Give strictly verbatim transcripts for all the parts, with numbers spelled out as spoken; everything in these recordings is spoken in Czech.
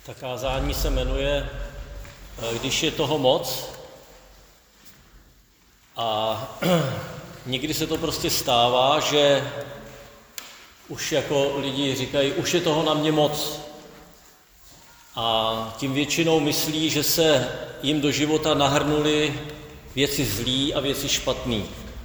Ta kázání se jmenuje Když je toho moc. A někdy se to prostě stává, že už jako lidi říkají, už je toho na mě moc. A tím většinou myslí, že se jim do života nahrnuly věci zlý a věci špatný.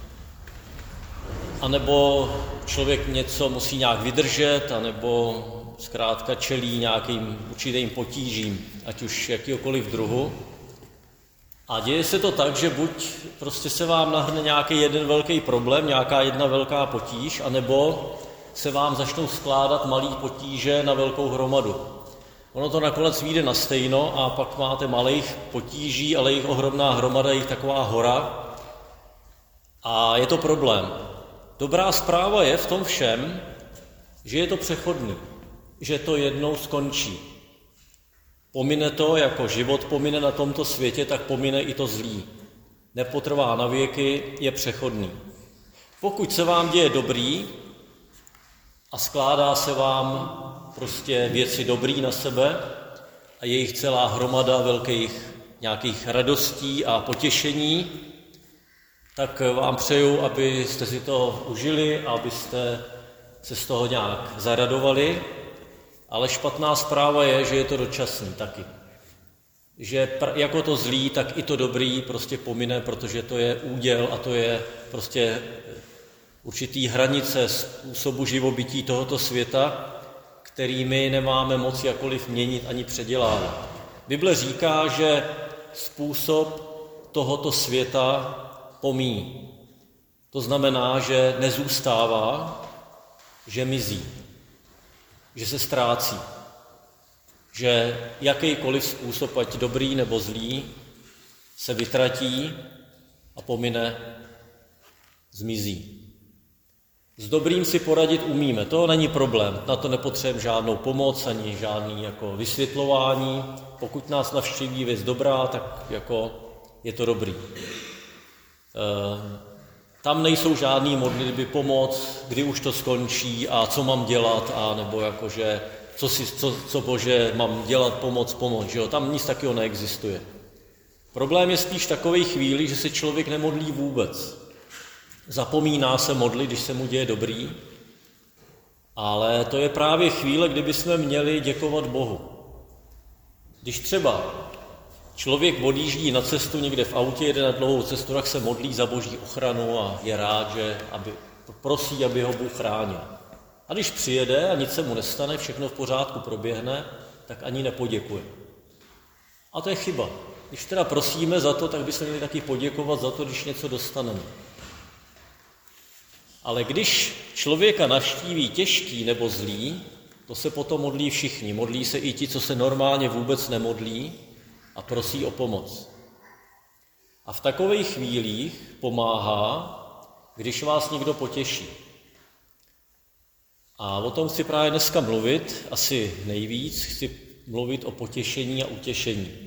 A nebo člověk něco musí nějak vydržet, anebo zkrátka čelí nějakým určitým potížím, ať už jakýkoliv druhu. A děje se to tak, že buď prostě se vám nahrne nějaký jeden velký problém, nějaká jedna velká potíž, anebo se vám začnou skládat malý potíže na velkou hromadu. Ono to nakonec vyjde na stejno a pak máte malých potíží, ale jich ohromná hromada, jich taková hora. A je to problém. Dobrá zpráva je v tom všem, že je to přechodný, že to jednou skončí. Pomine to, jako život pomine na tomto světě, tak pomine i to zlý. Nepotrvá na věky, je přechodný. Pokud se vám děje dobrý a skládá se vám prostě věci dobrý na sebe a je jich celá hromada velkých nějakých radostí a potěšení, tak vám přeju, abyste si to užili a abyste se z toho nějak zaradovali. Ale špatná zpráva je, že je to dočasný taky. Že jako to zlý, tak i to dobrý prostě pomine, protože to je úděl a to je prostě určitý hranice způsobu živobytí tohoto světa, kterými nemáme moc jakkoliv měnit ani předělávat. Bible říká, že způsob tohoto světa pomíjí. To znamená, že nezůstává, že mizí, že se ztrácí, že jakýkoliv způsob, ať dobrý nebo zlý, se vytratí a pomine, zmizí. S dobrým si poradit umíme, to není problém, na to nepotřebujeme žádnou pomoc, ani žádný jako vysvětlování. Pokud nás navštíví věc dobrá, tak jako je to dobrý. E, tam nejsou žádný modlitby pomoc, kdy už to skončí a co mám dělat, a nebo jakože co, si, co, co Bože mám dělat, pomoc, pomoc, že jo? Tam nic takového neexistuje. Problém je spíš takovej chvíli, že se člověk nemodlí vůbec. Zapomíná se modlit, když se mu děje dobrý, ale to je právě chvíle, kdy bychom měli děkovat Bohu. Když třeba člověk odjíždí na cestu někde v autě, jede na dlouhou cestu, tak se modlí za Boží ochranu a je rád, že aby, prosí, aby ho Bůh chránil. A když přijede a nic se mu nestane, všechno v pořádku proběhne, tak ani nepoděkuje. A to je chyba. Když teda prosíme za to, tak bychom měli taky poděkovat za to, když něco dostaneme. Ale když člověka navštíví těžký nebo zlý, to se potom modlí všichni. Modlí se i ti, co se normálně vůbec nemodlí a prosí o pomoc. A v takových chvílích pomáhá, když vás někdo potěší. A o tom chci právě dneska mluvit, asi nejvíc, chci mluvit o potěšení a utěšení.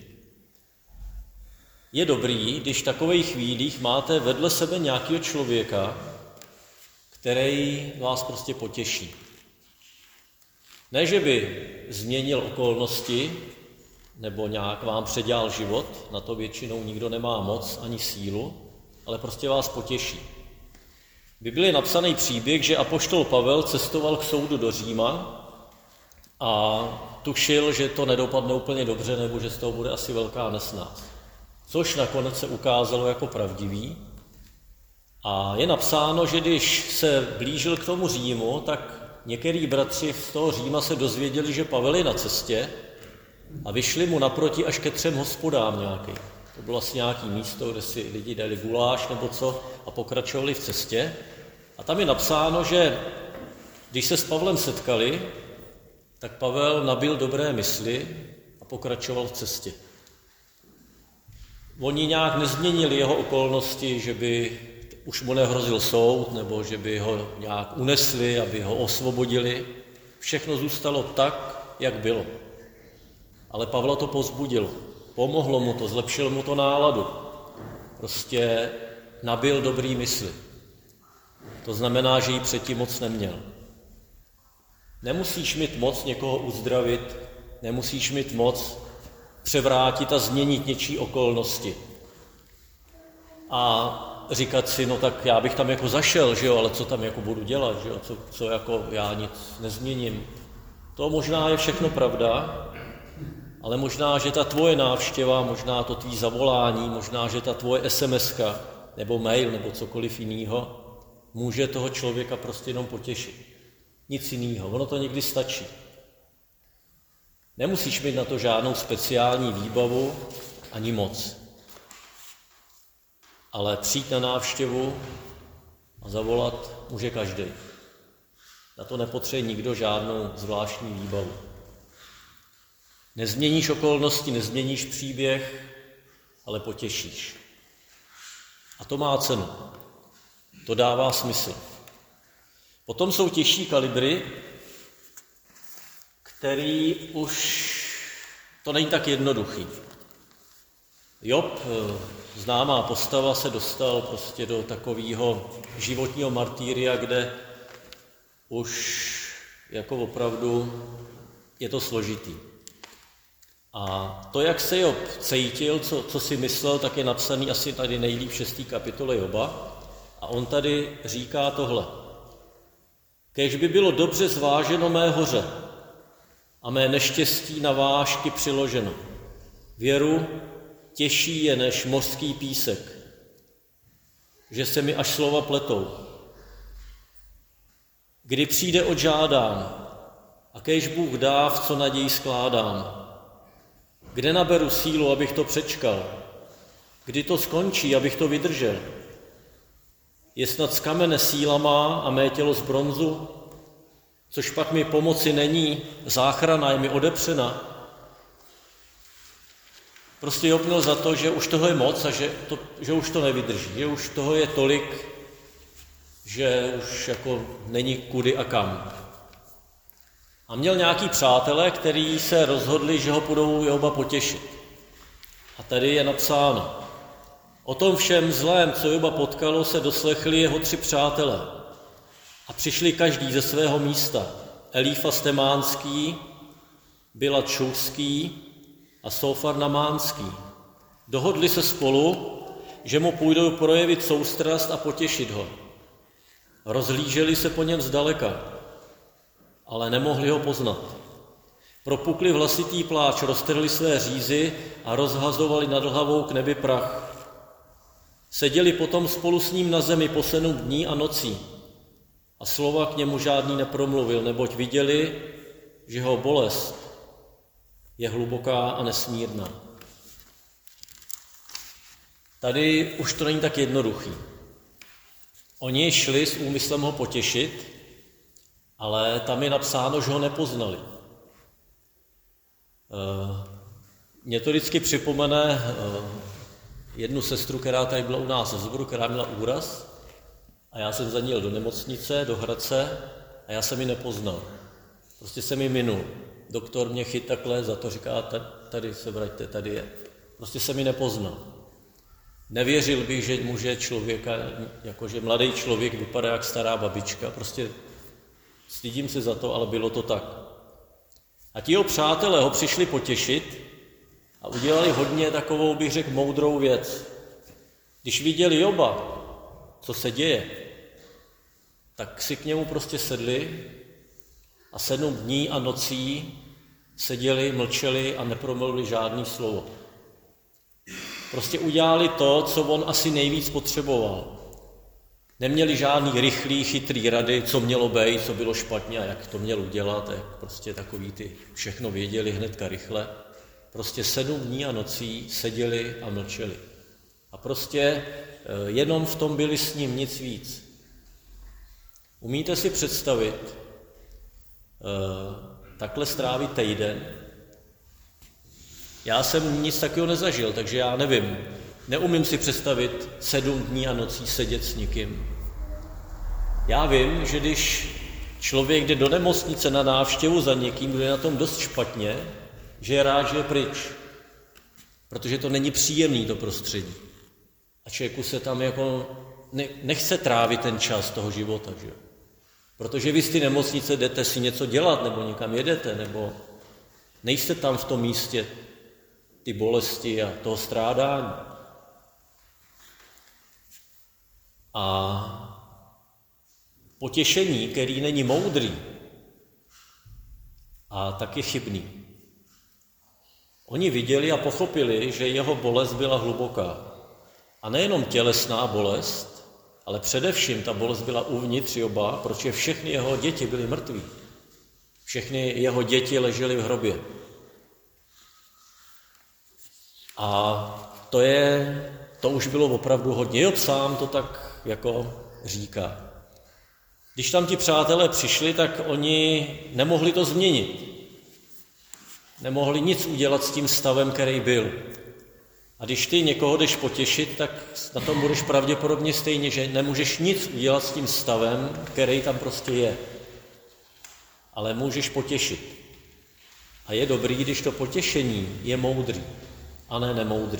Je dobrý, když v takových chvílích máte vedle sebe nějakého člověka, který vás prostě potěší. Ne, že by změnil okolnosti, nebo nějak vám předělal život, na to většinou nikdo nemá moc ani sílu, ale prostě vás potěší. V Bibli je napsaný příběh, že apoštol Pavel cestoval k soudu do Říma a tušil, že to nedopadne úplně dobře, nebo že z toho bude asi velká nesnáz. Což nakonec se ukázalo jako pravdivý. A je napsáno, že když se blížil k tomu Římu, tak některý bratři z toho Říma se dozvěděli, že Pavel je na cestě a vyšli mu naproti až ke třem hospodám nějaký. To bylo asi nějaký místo, kde si lidi dali guláš nebo co a pokračovali v cestě. A tam je napsáno, že když se s Pavlem setkali, tak Pavel nabyl dobré mysli a pokračoval v cestě. Oni nějak nezměnili jeho okolnosti, že by už mu nehrozil soud, nebo že by ho nějak unesli, aby ho osvobodili. Všechno zůstalo tak, jak bylo. Ale Pavla to povzbudilo. Pomohlo mu to, zlepšilo mu to náladu. Prostě nabyl dobrý mysli. To znamená, že ji předtím moc neměl. Nemusíš mít moc někoho uzdravit, nemusíš mít moc převrátit a změnit něčí okolnosti. A říkat si, no tak já bych tam jako zašel, že jo, ale co tam jako budu dělat, že jo, co, co jako já nic nezměním. To možná je všechno pravda, ale možná, že ta tvoje návštěva, možná to tvý zavolání, možná, že ta tvoje esemeska nebo mail nebo cokoliv jiného může toho člověka prostě jenom potěšit. Nic jiného, ono to někdy stačí. Nemusíš mít na to žádnou speciální výbavu ani moc. Ale přijít na návštěvu a zavolat může každý. Na to nepotřebuje nikdo žádnou zvláštní výbavu. Nezměníš okolnosti, nezměníš příběh, ale potěšíš. A to má cenu. To dává smysl. Potom jsou těžší kalibry, který už to není tak jednoduchý. Job, známá postava, se dostal prostě do takového životního martýria, kde už jako opravdu je to složitý. A to, jak se Job cítil, co, co si myslel, tak je napsaný asi tady nejlíp v šestý kapitole Joba. A on tady říká tohle. Kéž by bylo dobře zváženo mé hoře a mé neštěstí na vážky přiloženo. Věru těžší je než mořský písek, že se mi až slova pletou. Kdy přijde odžádám a kéž Bůh dá, v co naději skládám. Kde naberu sílu, abych to přečkal? Kdy to skončí, abych to vydržel? Je snad z kamene síla má a mé tělo z bronzu, což pak mi pomoci není, záchrana je mi odepřena. Prostě Job měl za to, že už toho je moc a že, to, že už to nevydrží, že už toho je tolik, že už jako není kudy a kam. A měl nějaký přátelé, kteří se rozhodli, že ho budou Joba potěšit. A tady je napsáno. O tom všem zlém, co Joba potkalo, se doslechli jeho tři přátelé. A přišli každý ze svého místa. Elífaz Temánský, Bilat Šurský a Sofar Namánský. Dohodli se spolu, že mu půjdou projevit soustrast a potěšit ho. Rozhlíželi se po něm zdaleka, ale nemohli ho poznat. Propukli v hlasitý pláč, roztrhli své řízy a rozhazovali nad hlavou k nebi prach. Seděli potom spolu s ním na zemi po sedm dní a nocí a slova k němu žádný nepromluvil, neboť viděli, že jeho bolest je hluboká a nesmírná. Tady už to není tak jednoduchý. Oni šli s úmyslem ho potěšit, ale tam je napsáno, že ho nepoznali. Mně to vždycky připomene jednu sestru, která tady byla u nás v sboru, která měla úraz a já jsem za ní jel do nemocnice, do Hradce a já jsem ji nepoznal. Prostě jsem ji minul. Doktor mě chyt takhle za to, říká, tady se vraťte, tady je. Prostě jsem ji nepoznal. Nevěřil bych, že může člověka, jakože mladý člověk vypadá jak stará babička. Prostě stydím se za to, ale bylo to tak. A ti jeho přátelé ho přišli potěšit a udělali hodně takovou, bych řekl, moudrou věc. Když viděli Joba, co se děje, tak si k němu prostě sedli a sedm dní a nocí seděli, mlčeli a nepromluvili žádný slovo. Prostě udělali to, co on asi nejvíc potřeboval. Neměli žádný rychlý, chytrý rady, co mělo být, co bylo špatně a jak to měl udělat. Jak prostě takový ty všechno věděli hnedka rychle. Prostě sedm dní a nocí seděli a mlčeli. A prostě jenom v tom byli s ním, nic víc. Umíte si představit takhle strávit týden? Já jsem nic takového nezažil, takže já nevím. Neumím si představit sedm dní a nocí sedět s nikým. Já vím, že když člověk jde do nemocnice na návštěvu za někým, kdo je na tom dost špatně, že je rád, že je pryč. Protože to není příjemný, to prostředí. A člověku se tam jako nechce trávit ten čas toho života, že jo. Protože vy z ty nemocnice jdete si něco dělat, nebo někam jedete, nebo Nejste tam v tom místě ty bolesti a toho strádání. A potěšení, který není moudrý, a tak je chybný. Oni viděli a pochopili, že jeho bolest byla hluboká. A nejenom tělesná bolest, ale především ta bolest byla uvnitř Joba, protože všechny jeho děti byly mrtví. Všechny jeho děti ležely v hrobě. A to je, to už bylo opravdu hodně. Job sám to tak jako říká. Když tam ti přátelé přišli, tak oni nemohli to změnit. Nemohli nic udělat s tím stavem, který byl. A když ty někoho jdeš potěšit, tak na tom budeš pravděpodobně stejně, že nemůžeš nic udělat s tím stavem, který tam prostě je. Ale můžeš potěšit. A je dobrý, když to potěšení je moudrý, a ne nemoudrý.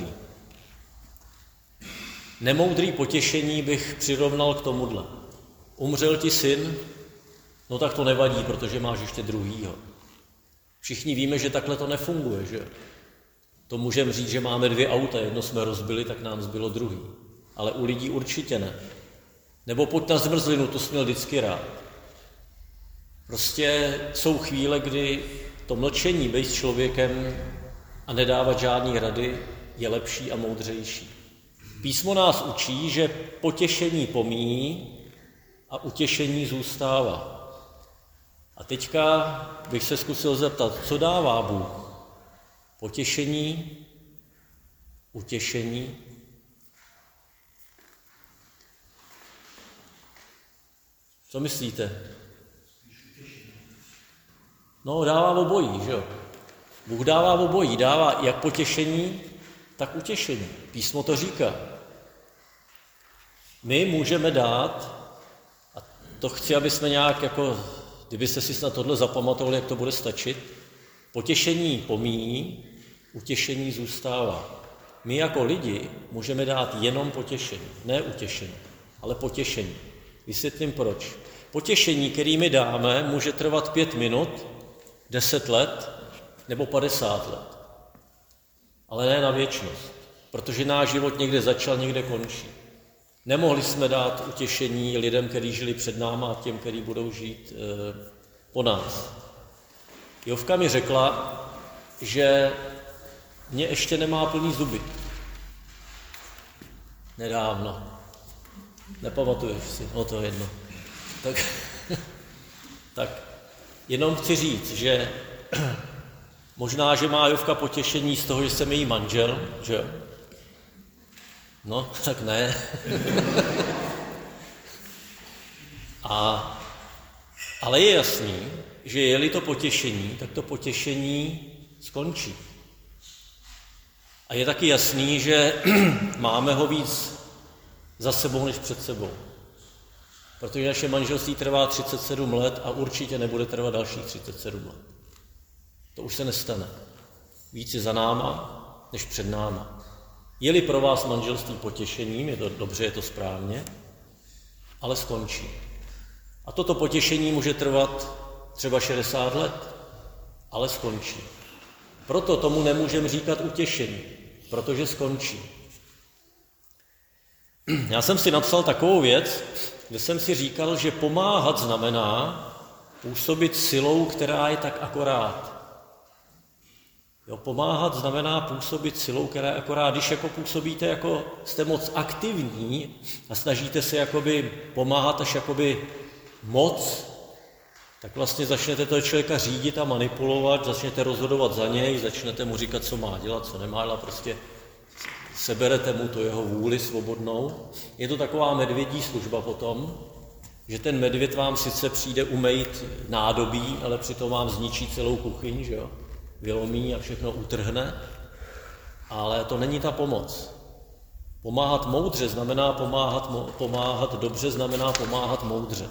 Nemoudrý potěšení bych přirovnal k tomuhle. Umřel ti syn, no tak to nevadí, protože máš ještě druhýho. Všichni víme, že takhle to nefunguje, že? To můžeme říct, že máme dvě auta, jedno jsme rozbili, tak nám zbylo druhý. Ale u lidí určitě ne. Nebo pojď na zmrzlinu, to jsi měl vždycky rád. Prostě jsou chvíle, kdy to mlčení, být s člověkem a nedávat žádný rady, je lepší a moudřejší. Písmo nás učí, že potěšení pomíjí a utěšení zůstává. A teďka bych se zkusil zeptat, co dává Bůh? Potěšení, utěšení. Co myslíte? No, dává obojí, že jo? Bůh dává obojí, dává jak potěšení, tak utěšení. Písmo to říká. My můžeme dát, a to chci, aby jsme nějak jako, kdybyste si na tohle zapamatovali, jak to bude stačit, potěšení pomíjí, utěšení zůstává. My jako lidi můžeme dát jenom potěšení, ne utěšení, ale potěšení. Vysvětlím proč. Potěšení, který my dáme, může trvat pět minut, deset let nebo padesát let. Ale ne na věčnost, protože náš život někde začal, někde končí. Nemohli jsme dát utěšení lidem, kteří žili před náma a těm, kteří budou žít e, po nás. Jovka mi řekla, že mě ještě nemá plný zuby. Nedávno. Nepamatuješ si, no to je jedno. Tak, tak jenom chci říct, že možná, že má Jovka potěšení z toho, že jsem její manžel, že? No, tak ne. A, ale je jasný, že je-li to potěšení, tak to potěšení skončí. A je taky jasný, že máme ho víc za sebou, než před sebou. Protože naše manželství trvá třicet sedm let a určitě nebude trvat dalších třicet sedm let. To už se nestane. Víc je za náma, než před náma. Je-li pro vás manželství potěšením, je to dobře, je to správně, ale skončí. A toto potěšení může trvat třeba šedesát let, ale skončí. Proto tomu nemůžeme říkat utěšení, protože skončí. Já jsem si napsal takovou věc, kde jsem si říkal, že pomáhat znamená působit silou, která je tak akorát. Jo, pomáhat znamená působit silou, která je akorát. Když jako působíte, jako jste moc aktivní a snažíte se jakoby pomáhat až jakoby moc, tak vlastně začnete toho člověka řídit a manipulovat, začnete rozhodovat za něj, začnete mu říkat, co má dělat, co nemá dělat, prostě seberete mu to jeho vůli svobodnou. Je to taková medvědí služba potom, že ten medvěd vám sice přijde umejt nádobí, ale přitom vám zničí celou kuchyň, že jo? Vylomí a všechno utrhne, ale to není ta pomoc. Pomáhat moudře znamená pomáhat, pomáhat dobře, znamená pomáhat moudře.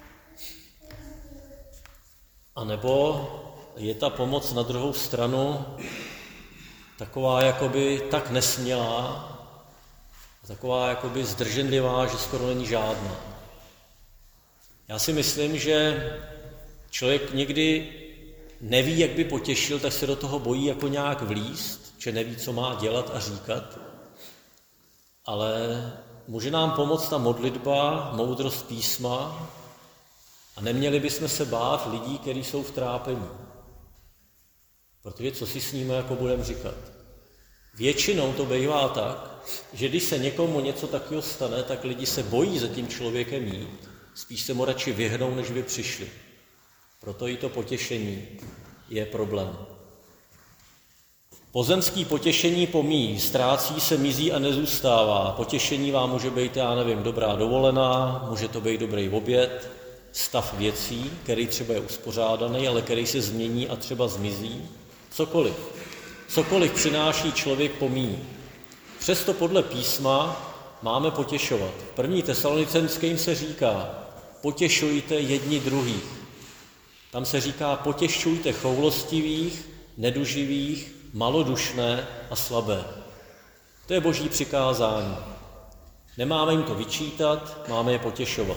A nebo je ta pomoc na druhou stranu taková jakoby tak nesmělá, taková jakoby zdrženlivá, že skoro není žádná. Já si myslím, že člověk někdy neví, jak by potěšil, tak se do toho bojí jako nějak vlízt, že neví, co má dělat a říkat. Ale může nám pomoct ta modlitba, moudrost písma a neměli bychom se bát lidí, kteří jsou v trápení. Protože co si s nimi jako budeme říkat? Většinou to bývá tak, že když se někomu něco takového stane, tak lidi se bojí za tím člověkem jít. Spíš se mu radši vyhnou, než by přišli. Proto i to potěšení je problém. Pozemský potěšení pomíjí, ztrácí se, mizí a nezůstává. Potěšení vám může být, já nevím, dobrá dovolená, může to být dobrý oběd, stav věcí, který třeba je uspořádaný, ale který se změní a třeba zmizí. Cokoliv. Cokoliv přináší člověk pomíjí. Přesto podle písma máme potěšovat. První Tesalonicenským se říká, potěšujte jedni druhých. Tam se říká, potěšujte choulostivých, neduživých, malodušné a slabé. To je boží přikázání. Nemáme jim to vyčítat, máme je potěšovat.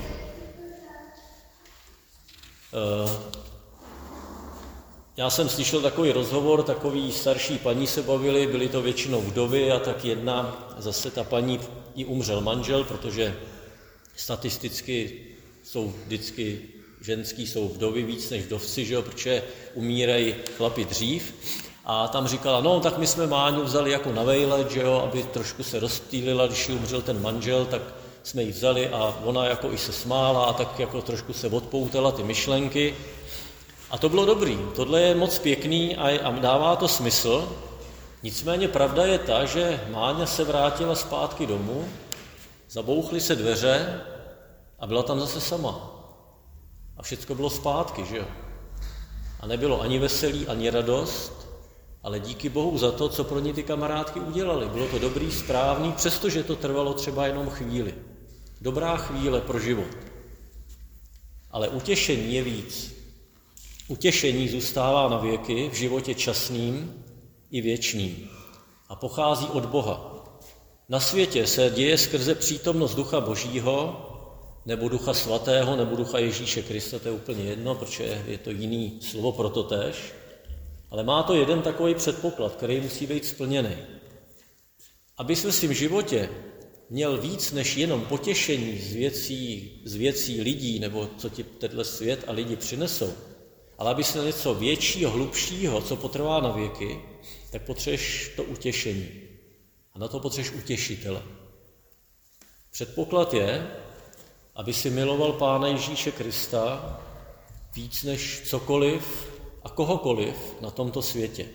Já jsem slyšel takový rozhovor, takový starší paní se bavili, byly to většinou vdovy a tak jedna, zase ta paní, jí umřel manžel, protože statisticky jsou vždycky ženský, jsou vdovy víc než vdovci, že jo, protože umírají chlapi dřív. A tam říkala, no tak my jsme Máňu vzali jako na vejlet, že jo, aby trošku se rozptýlila, když jí umřel ten manžel, tak jsme ji vzali a ona jako i se smála a tak jako trošku se odpoutala ty myšlenky. A to bylo dobrý, tohle je moc pěkný a, a dává to smysl. Nicméně pravda je ta, že Máňa se vrátila zpátky domů, zabouchly se dveře a byla tam zase sama. A všecko bylo zpátky, že jo. A nebylo ani veselí, ani radost, ale díky Bohu za to, co pro ní ty kamarádky udělali. Bylo to dobrý, správný, přestože to trvalo třeba jenom chvíli. Dobrá chvíle pro život. Ale utěšení je víc. Utěšení zůstává na věky v životě časným i věčným a pochází od Boha. Na světě se děje skrze přítomnost Ducha Božího, nebo Ducha Svatého, nebo Ducha Ježíše Krista, to je úplně jedno, protože je to jiný slovo pro to též, ale má to jeden takový předpoklad, který musí být splněný. Aby ve svém životě měl víc než jenom potěšení z věcí, z věcí lidí, nebo co ti tenhle svět a lidi přinesou, ale aby se něco většího, hlubšího, co potrvá na věky, tak potřebuješ to utěšení. A na to potřebuješ utěšitele. Předpoklad je, aby si miloval Pána Ježíše Krista víc než cokoliv a kohokoliv na tomto světě.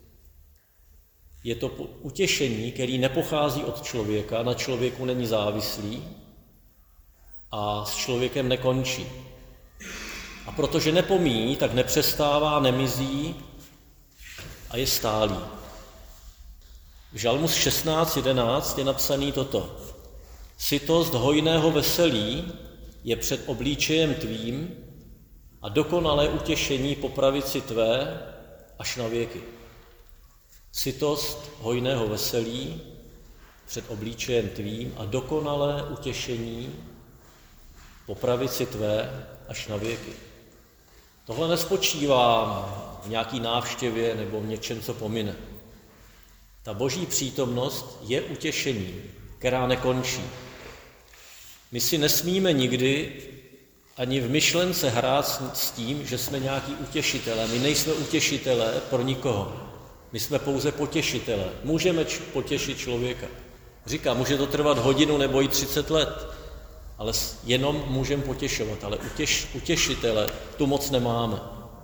Je to utěšení, který nepochází od člověka, na člověku není závislý a s člověkem nekončí. A protože nepomíjí, tak nepřestává, nemizí a je stálý. V Žalmus šestnáct jedenáct je napsaný toto. Sytost hojného veselí je před obličejem tvým a dokonalé utěšení po pravici tvé až na věky. Sytost hojného veselí před obličejem tvým a dokonalé utěšení po pravici tvé až na věky. Tohle nespočívá v nějaký návštěvě nebo v něčem, co pomine. Ta boží přítomnost je utěšení, která nekončí. My si nesmíme nikdy ani v myšlence hrát s tím, že jsme nějaký utěšitelé. My nejsme utěšitelé pro nikoho. My jsme pouze potěšitelé. Můžeme č- potěšit člověka. Říká, může to trvat hodinu nebo i třicet let, ale jenom můžeme potěšovat, ale utěš, utěšitele tu moc nemáme.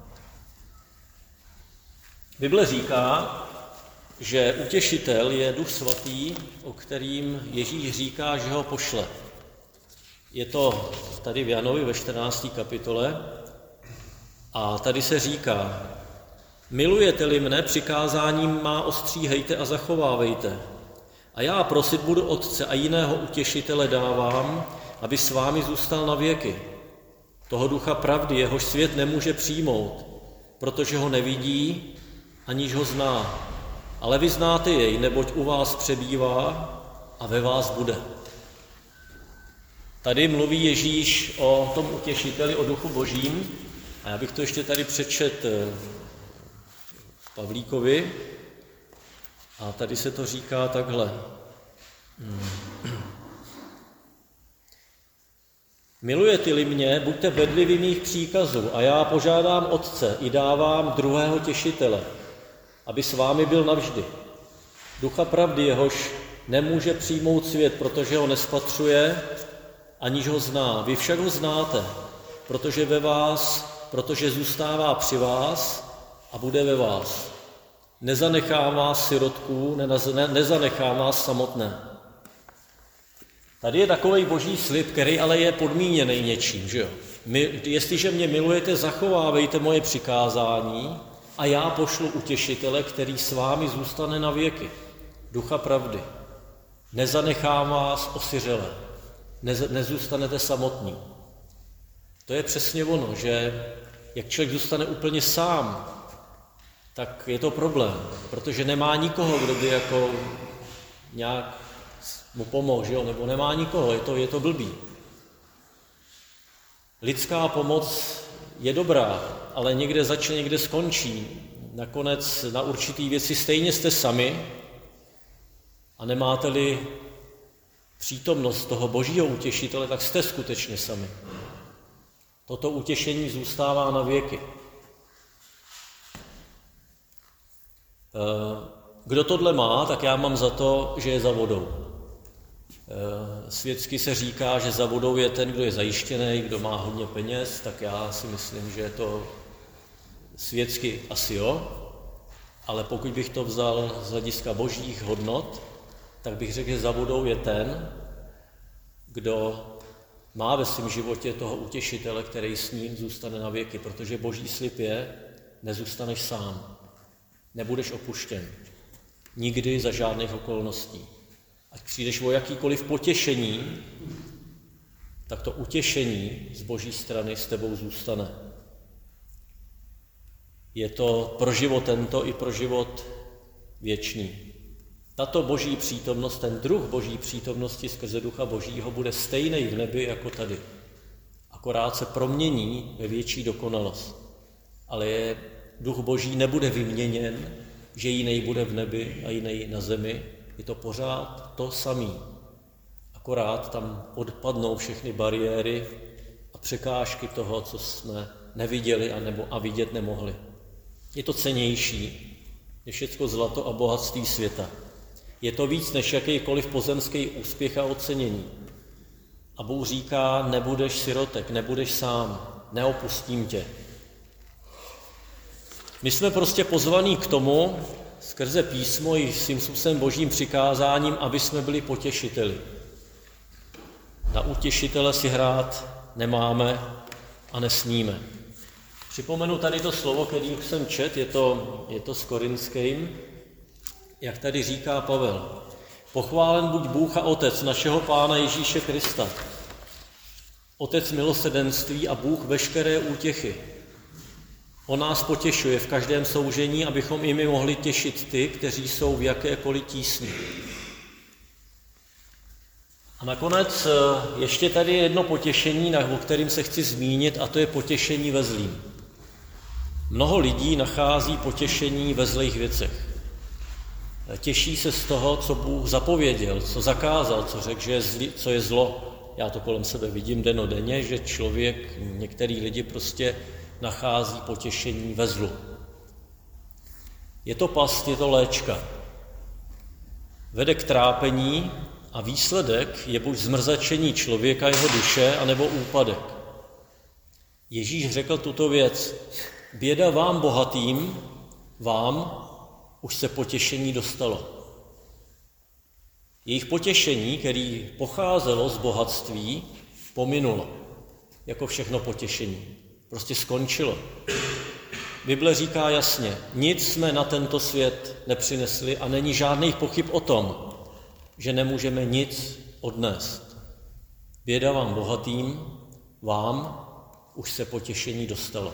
Bible říká, že utěšitel je Duch Svatý, o kterým Ježíš říká, že ho pošle. Je to tady v Janovi ve čtrnácté kapitole a tady se říká, milujete-li mne, přikázáním má ostříhejte a zachovávejte. A já prosit budu Otce a jiného utěšitele dávám, aby s vámi zůstal na věky. Toho ducha pravdy, jehož svět nemůže přijmout, protože ho nevidí, aniž ho zná. Ale vy znáte jej, neboť u vás přebývá a ve vás bude. Tady mluví Ježíš o tom utěšiteli, o duchu božím. A já bych to ještě tady přečet Pavlíkovi. A tady se to říká takhle. Milujete-li mě, buďte bedliví mých příkazů a já požádám Otce i dávám druhého těšitele, aby s vámi byl navždy. Ducha pravdy, jehož nemůže přijmout svět, protože ho nespatřuje, aniž ho zná. Vy však ho znáte, protože ve vás, protože zůstává při vás a bude ve vás. Nezanechá vás sirotků, nezanechá vás samotné. Tady je takový boží slib, který ale je podmíněný něčím, že jo? My, jestliže mě milujete, zachovávejte moje přikázání a já pošlu utěšitele, který s vámi zůstane na věky. Ducha pravdy. Nezanechá vás osiřele. Nez, nezůstanete samotní. To je přesně ono, že jak člověk zůstane úplně sám, tak je to problém, protože nemá nikoho, kdo by jako nějak mu pomohl, že jo? Nebo nemá nikoho, je to, je to blbý. Lidská pomoc je dobrá, ale někde začne, někde skončí. Nakonec na určitý věci stejně jste sami a nemáte-li přítomnost toho božího utěšitele, tak jste skutečně sami. Toto utěšení zůstává na věky. Kdo tohle má, tak já mám za to, že je za vodou. Světsky se říká, že za vodou je ten, kdo je zajištěný, kdo má hodně peněz, tak já si myslím, že je to světsky asi jo, ale pokud bych to vzal z hlediska božích hodnot, tak bych řekl, že za vodou je ten, kdo má ve svém životě toho utěšitele, který s ním zůstane na věky, protože boží slib je, nezůstaneš sám, nebudeš opuštěn, nikdy za žádných okolností. Ať přijdeš o jakýkoliv potěšení, tak to utěšení z boží strany s tebou zůstane. Je to pro život tento i pro život věčný. Tato boží přítomnost, ten druh boží přítomnosti skrze ducha božího bude stejný v nebi jako tady. Akorát se promění ve větší dokonalost. Ale je, duch boží nebude vyměněn, že jiný bude v nebi a jiný na zemi. Je to pořád to samý. Akorát tam odpadnou všechny bariéry a překážky toho, co jsme neviděli a, nebo, a vidět nemohli. Je to cennější, je všecko zlato a bohatství světa. Je to víc než jakýkoliv pozemský úspěch a ocenění. A Bůh říká, nebudeš sirotek, nebudeš sám, neopustím tě. My jsme prostě pozvaní k tomu, skrze písmo i svým způsobem božím přikázáním, aby jsme byli potěšiteli. Na utěšitele si hrát nemáme a nesmíme. Připomenu tady to slovo, který jsem čet, je to, je to s Korinským, jak tady říká Pavel. Pochválen buď Bůh a Otec našeho Pána Ježíše Krista, Otec milosrdenství a Bůh veškeré útěchy. On nás potěšuje v každém soužení, abychom i my mohli těšit ty, kteří jsou v jakékoliv tísni. A nakonec ještě tady je jedno potěšení, o kterém se chci zmínit, a to je potěšení ve zlým. Mnoho lidí nachází potěšení ve zlých věcech. Těší se z toho, co Bůh zapověděl, co zakázal, co řekl, že je zli, co je zlo. Já to kolem sebe vidím dennodenně, že člověk, některý lidi prostě nachází potěšení ve zlu. Je to past, je to léčka. Vede k trápení a výsledek je buď zmrzačení člověka, jeho duše, anebo úpadek. Ježíš řekl tuto věc. Běda vám bohatým, vám už se potěšení dostalo. Jejich potěšení, který pocházelo z bohatství, pominulo. Jako všechno potěšení. Prostě skončilo. Bible říká jasně, nic jsme na tento svět nepřinesli a není žádných pochyb o tom, že nemůžeme nic odnést. Běda vám bohatým, vám už se potěšení dostalo.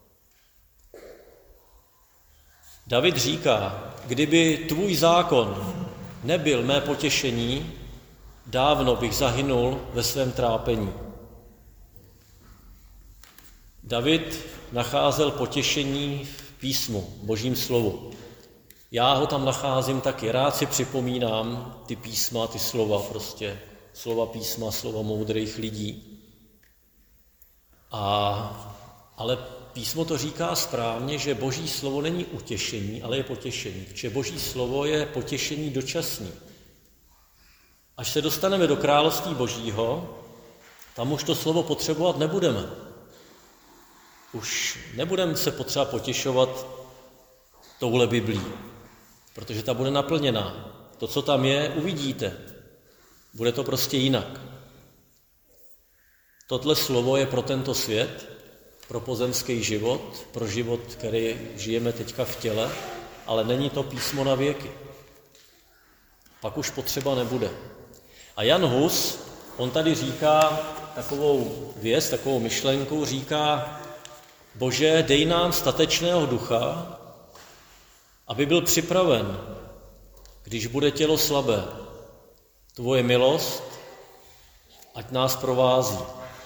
David říká, kdyby tvůj zákon nebyl mé potěšení, dávno bych zahynul ve svém trápení. David nacházel potěšení písmu, Božím slovu. Já ho tam nacházím taky, rád si připomínám ty písma, ty slova prostě, slova písma, slova moudrých lidí. A, ale písmo to říká správně, že Boží slovo není utěšení, ale je potěšení. Protože Boží slovo je potěšení dočasný. Až se dostaneme do království Božího, tam už to slovo potřebovat nebudeme. Už nebudeme se potřeba potěšovat touhle Biblí, protože ta bude naplněná. To, co tam je, uvidíte. Bude to prostě jinak. Tohle slovo je pro tento svět, pro pozemský život, pro život, který žijeme teďka v těle, ale není to písmo na věky. Pak už potřeba nebude. A Jan Hus, on tady říká takovou věc, takovou myšlenku, říká: Bože, dej nám statečného ducha, aby byl připraven, když bude tělo slabé. Tvoje milost, ať nás provází.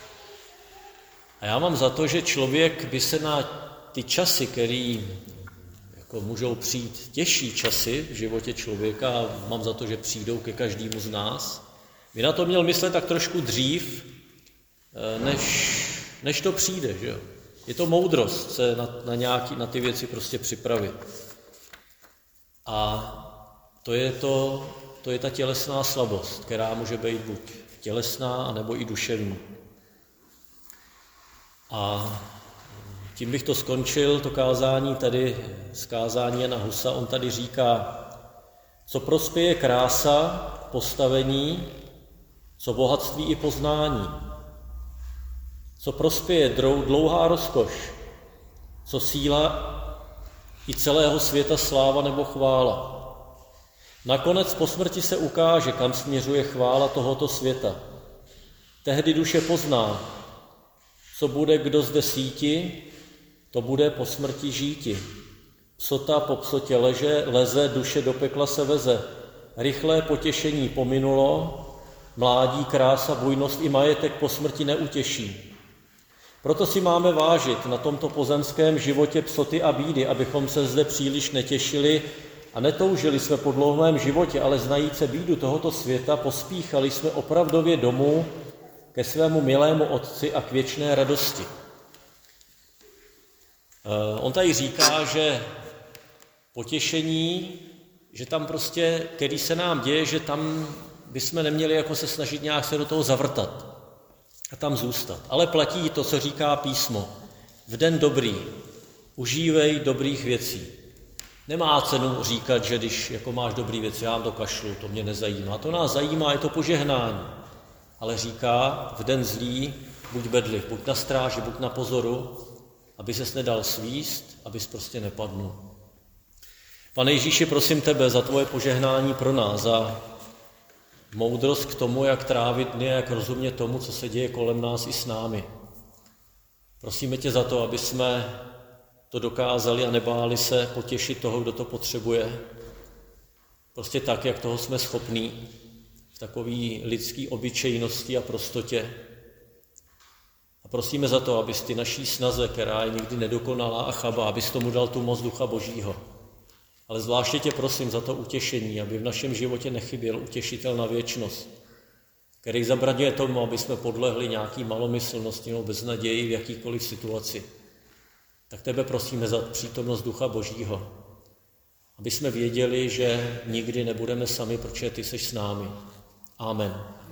A já mám za to, že člověk by se na ty časy, které jako můžou přijít těžší časy v životě člověka, a mám za to, že přijdou ke každému z nás, by na to měl myslet tak trošku dřív, než, než to přijde. Že jo? Je to moudrost se na, na, nějaký, na ty věci prostě připravit. A to je, to, to je ta tělesná slabost, která může být buď tělesná, nebo i duševní. A tím bych to skončil, to kázání tady, z kázání Jana Husa. On tady říká, co prospěje krása, postavení, co bohatství i poznání. Co prospěje dlouhá rozkoš, co síla i celého světa sláva nebo chvála. Nakonec po smrti se ukáže, kam směřuje chvála tohoto světa. Tehdy duše pozná, co bude kdo zde síti, to bude po smrti žíti. Psota po psotě leže, leze, duše do pekla se veze. Rychlé potěšení pominulo, mládí, krása, bujnost i majetek po smrti neutěší. Proto si máme vážit na tomto pozemském životě psoty a bídy, abychom se zde příliš netěšili a netoužili jsme po dlouhém životě, ale znajíce bídu tohoto světa, pospíchali jsme opravdově domů ke svému milému Otci a k věčné radosti. On tady říká, že potěšení, že tam prostě, který se nám děje, že tam bychom neměli jako se snažit nějak se do toho zavrtat a tam zůstat. Ale platí to, co říká písmo. V den dobrý, užívej dobrých věcí. Nemá cenu říkat, že když jako máš dobrý věci, já vám to kašlu, to mě nezajímá. To nás zajímá, je to požehnání. Ale říká, v den zlý, buď bedliv, buď na stráži, buď na pozoru, aby ses nedal svíst, abys prostě nepadnul. Pane Ježíši, prosím tebe za tvoje požehnání pro nás, za moudrost k tomu, jak trávit dny, jak rozumět tomu, co se děje kolem nás i s námi. Prosíme tě za to, aby jsme to dokázali a nebáli se potěšit toho, kdo to potřebuje. Prostě tak, jak toho jsme schopní, v takové lidské obyčejnosti a prostotě. A prosíme za to, abys ty naší snaze, která je nikdy nedokonalá a chabá, abys tomu dal tu moc Ducha Božího. Ale zvláště tě prosím za to utěšení, aby v našem životě nechyběl utěšitel na věčnost, který zabraňuje tomu, aby jsme podlehli nějaký malomyslnosti nebo beznaději v jakýkoliv situaci. Tak tebe prosíme za přítomnost Ducha Božího, aby jsme věděli, že nikdy nebudeme sami, protože ty jsi s námi. Amen.